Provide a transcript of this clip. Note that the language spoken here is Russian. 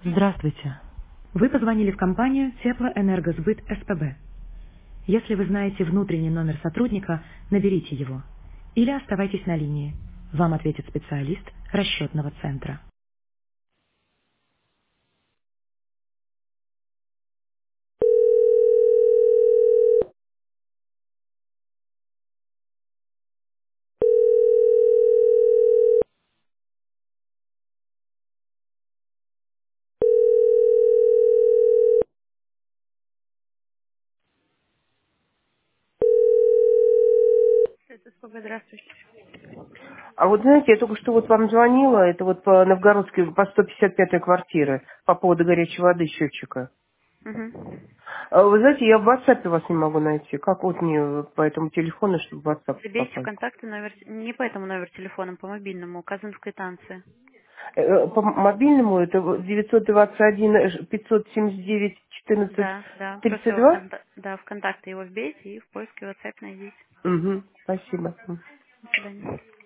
Здравствуйте. Вы позвонили в компанию Теплоэнергосбыт СПБ. Если вы знаете внутренний номер сотрудника, наберите его. Или оставайтесь на линии. Вам ответит специалист расчетного центра. Это СПБ, здравствуйте. А вот знаете, я только что вот вам звонила, это вот по Новгородской, по 155-й квартире, по поводу горячей воды счетчика. Мгм. А вы знаете, я в WhatsApp вас не могу найти. Как вот мне по этому телефону, чтобы в WhatsApp Забейте в попасть? контакты номер, не по этому номеру телефона, по мобильному, указан в квитанции. По мобильному это 921 579 14 Да, да, просто его 32? в контакты его вбейте и в поиске WhatsApp найдите. Угу, спасибо. До свидания.